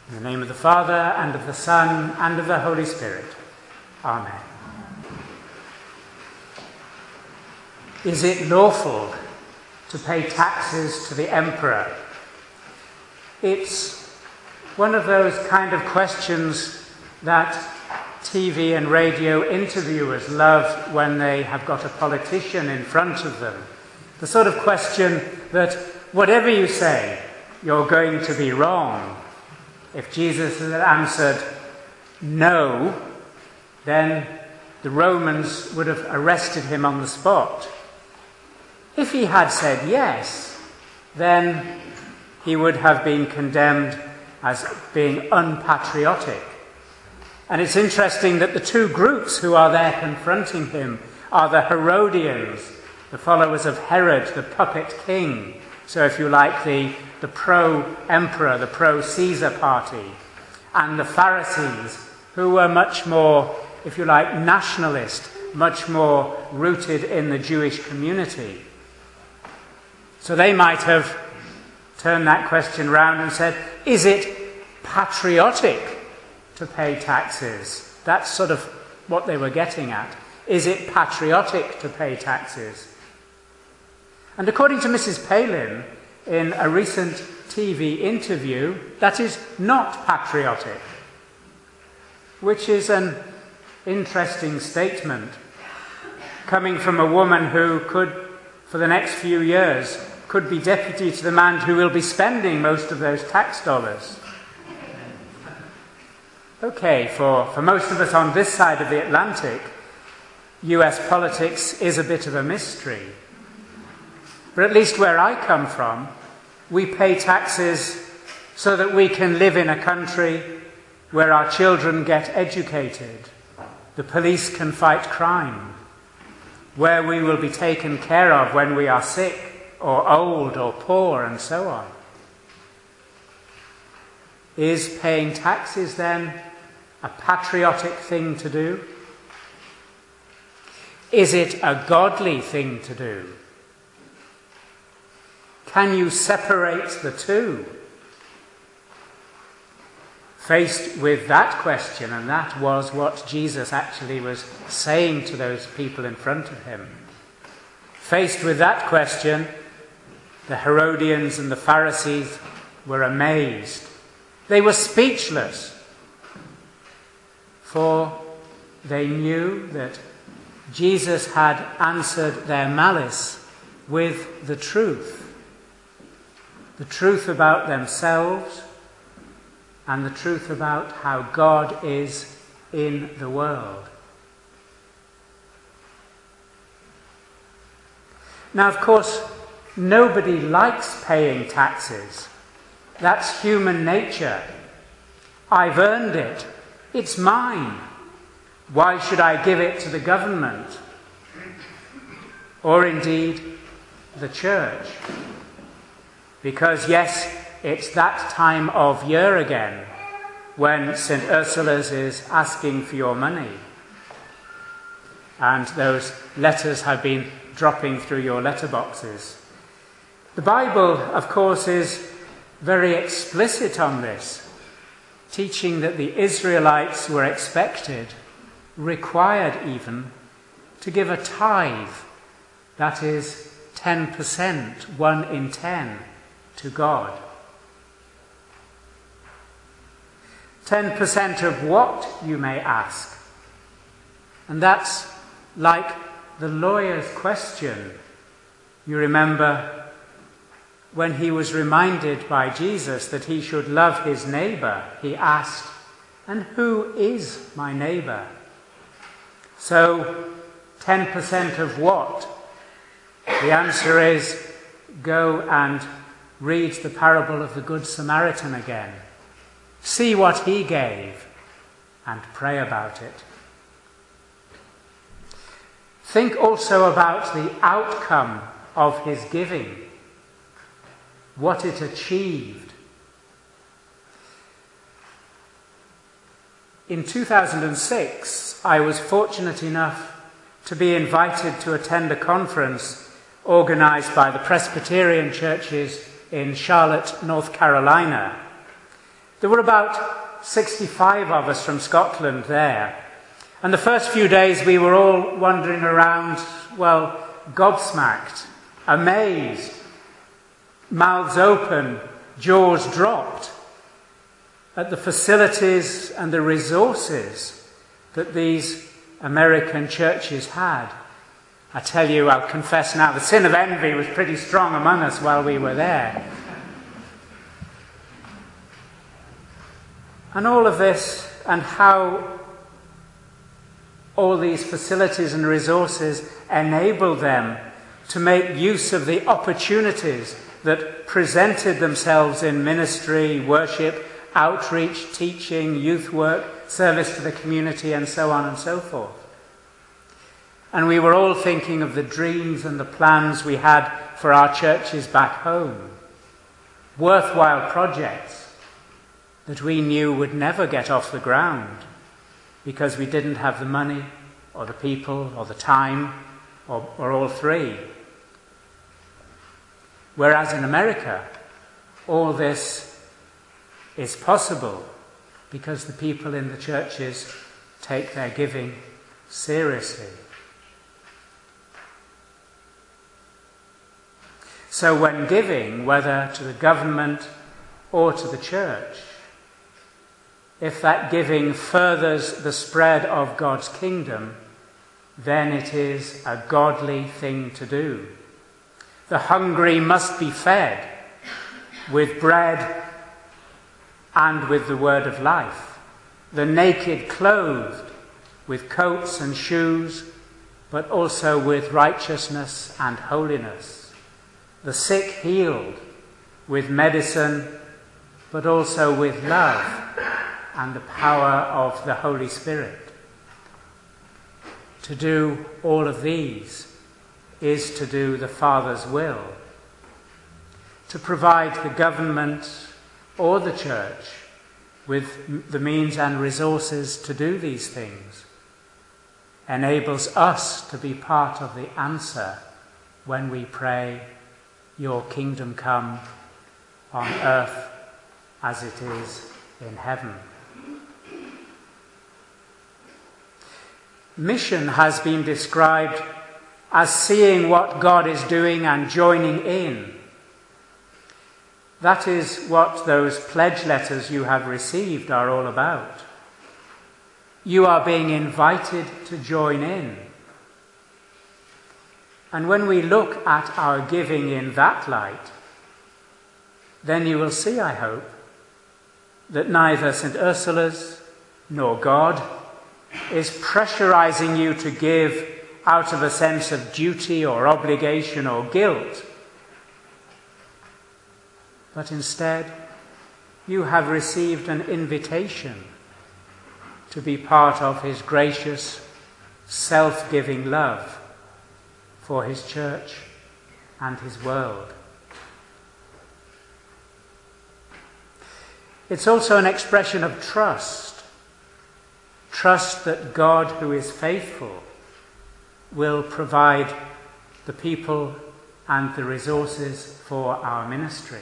In the name of the Father, and of the Son, and of the Holy Spirit. Amen. Is it lawful to pay taxes to the emperor? It's one of those kind of questions that TV and radio interviewers love when they have got a politician in front of them. The sort of question that whatever you say, you're going to be wrong. If Jesus had answered no, then the Romans would have arrested him on the spot. If he had said yes, then he would have been condemned as being unpatriotic. And it's interesting that the two groups who are there confronting him are the Herodians, the followers of Herod, the puppet king. So if you like, the pro-emperor, the pro-Caesar party, and the Pharisees, who were much more, if you like, nationalist, much more rooted in the Jewish community. So they might have turned that question round and said, is it patriotic to pay taxes? That's sort of what they were getting at. Is it patriotic to pay taxes? And according to Mrs. Palin, in a recent TV interview, that is not patriotic, which is an interesting statement coming from a woman who could, for the next few years, could be deputy to the man who will be spending most of those tax dollars. Okay, for most of us on this side of the Atlantic, US politics is a bit of a mystery. But at least where I come from, we pay taxes so that we can live in a country where our children get educated, the police can fight crime, where we will be taken care of when we are sick or old or poor and so on. Is paying taxes then a patriotic thing to do? Is it a godly thing to do? Can you separate the two? Faced with that question, and that was what Jesus actually was saying to those people in front of him. Faced with that question, the Herodians and the Pharisees were amazed. They were speechless, for they knew that Jesus had answered their malice with the truth about themselves and the truth about how God is in the world. Now, of course, nobody likes paying taxes. That's human nature. I've earned it. It's mine. Why should I give it to the government? Or indeed, the church? Because yes, it's that time of year again when St. Ursula's is asking for your money. And those letters have been dropping through your letterboxes. The Bible, of course, is very explicit on this, teaching that the Israelites were expected, required even, to give a tithe, that is 10%, 1 in 10, to God. 10% of what, you may ask? And that's like the lawyer's question. You remember when he was reminded by Jesus that he should love his neighbour, he asked, and who is my neighbour? So, 10% of what? The answer is, go and read the parable of the Good Samaritan again. See what he gave and pray about it. Think also about the outcome of his giving, what it achieved. In 2006, I was fortunate enough to be invited to attend a conference organised by the Presbyterian churches in Charlotte, North Carolina. There were about 65 of us from Scotland there. And the first few days we were all wandering around, well, gobsmacked, amazed, mouths open, jaws dropped at the facilities and the resources that these American churches had. I tell you, I'll confess now, the sin of envy was pretty strong among us while we were there. And all of this, and how all these facilities and resources enabled them to make use of the opportunities that presented themselves in ministry, worship, outreach, teaching, youth work, service to the community, and so on and so forth. And we were all thinking of the dreams and the plans we had for our churches back home. Worthwhile projects that we knew would never get off the ground because we didn't have the money or the people or the time or all three. Whereas in America, all this is possible because the people in the churches take their giving seriously. So when giving, whether to the government or to the church, if that giving furthers the spread of God's kingdom, then it is a godly thing to do. The hungry must be fed with bread and with the word of life. The naked clothed with coats and shoes, but also with righteousness and holiness. The sick healed with medicine, but also with love and the power of the Holy Spirit. To do all of these is to do the Father's will. To provide the government or the church with the means and resources to do these things enables us to be part of the answer when we pray, "Your kingdom come on earth as it is in heaven." Mission has been described as seeing what God is doing and joining in. That is what those pledge letters you have received are all about. You are being invited to join in. And when we look at our giving in that light, then you will see, I hope, that neither St. Ursula's nor God is pressurizing you to give out of a sense of duty or obligation or guilt. But instead, you have received an invitation to be part of his gracious, self-giving love for his church and his world. It's also an expression of trust. Trust that God, who is faithful, will provide the people and the resources for our ministry.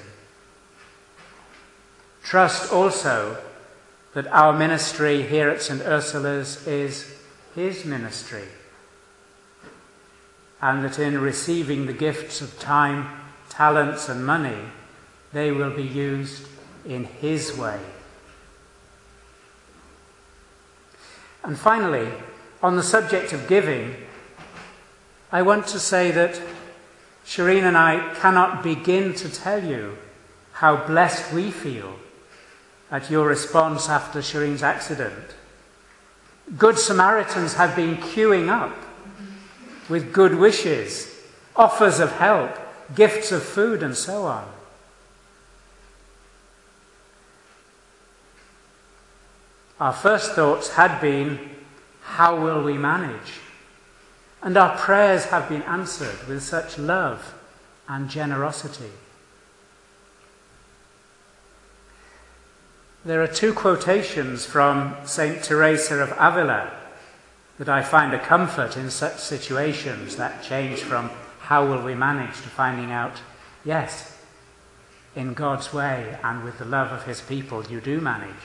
Trust also that our ministry here at St. Ursula's is his ministry, and that in receiving the gifts of time, talents and money, they will be used in his way. And finally, on the subject of giving, I want to say that Shireen and I cannot begin to tell you how blessed we feel at your response after Shireen's accident. Good Samaritans have been queuing up with good wishes, offers of help, gifts of food and so on. Our first thoughts had been, how will we manage? And our prayers have been answered with such love and generosity. There are two quotations from Saint Teresa of Avila that I find a comfort in such situations, that change from how will we manage to finding out, yes, in God's way and with the love of his people, you do manage.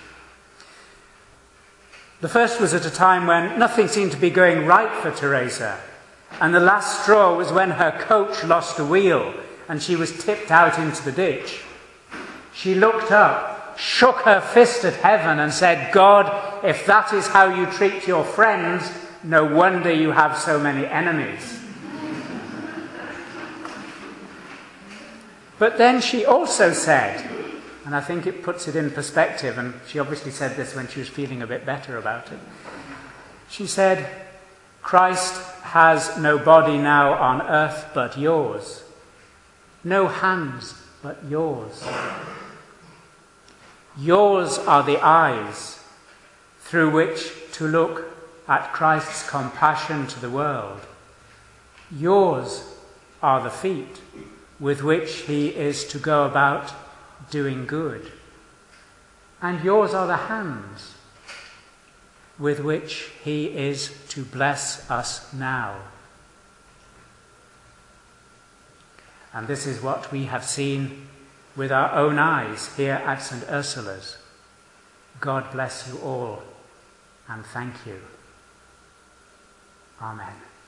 The first was at a time when nothing seemed to be going right for Teresa, and the last straw was when her coach lost a wheel and she was tipped out into the ditch. She looked up, shook her fist at heaven and said, "God, if that is how you treat your friends, no wonder you have so many enemies." But then she also said, and I think it puts it in perspective, and she obviously said this when she was feeling a bit better about it. She said, "Christ has no body now on earth but yours, no hands but yours. Yours are the eyes through which to look at Christ's compassion to the world. Yours are the feet with which he is to go about doing good. And yours are the hands with which he is to bless us now." And this is what we have seen with our own eyes here at St. Ursula's. God bless you all, and thank you. Amen.